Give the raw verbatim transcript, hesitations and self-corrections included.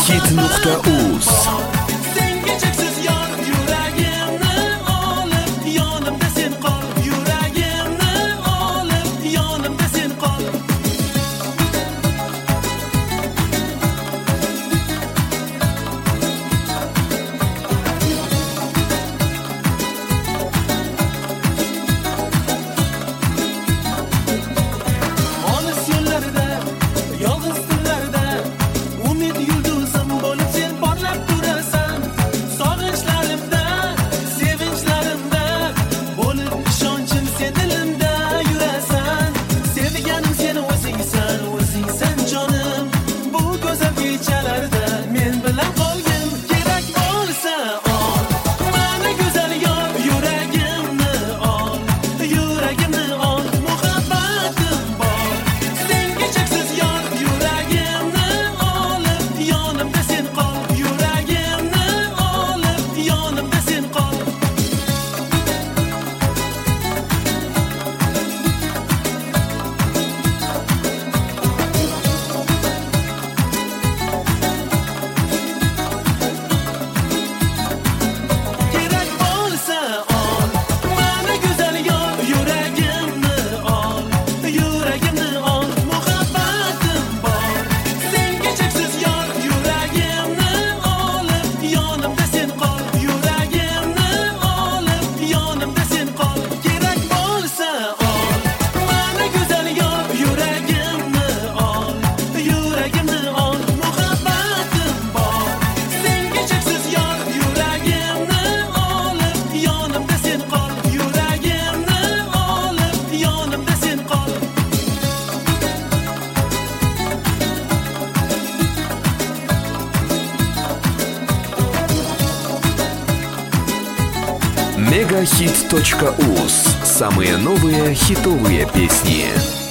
megahit nuqta uz. Senga cheksiz yor, yuragimni olib, yonimda sen qol, yuragimni olib, yonimda sen qol. Olis yo'llarida, yolg'iz tunlarda, umid yulduzim bo'lib sen porlab turasan. Sog'inchlarimda, sevinchlarimda bo'lib ishonchim sen dilimda yurasan. Sevganim seni o'zingsan, o'zingsan jonim. Bu go'zal kechalarda men bilan qolgin, kerak bo'lsa ol. Mana go'zal yor, yuragimni ol, yuragimni ol, muhabbatim bor. Senga cheksiz yor, yuragimni olib, yonimda sen qol, yuragimni olib, yonimda sen qol. Kerak bo'lsa ol. Mana go'zal yor, yuragimni ol, yuragimni ol, muhabbatim bor. Senga cheksiz yor, yuragimni olib, yonimda sen qol, yuragimni olib, yonimda sen qol. Kerak bo'lsa ol. Mana go'zal yor, yuragimni ol, yuragimni ol, muhabbatim bor. Senga cheksiz yor, yuragimni olib, yonimda sen qol, yuragimni olib, yonimda sen qol. megahit точка уз. Самые новые хитовые песни.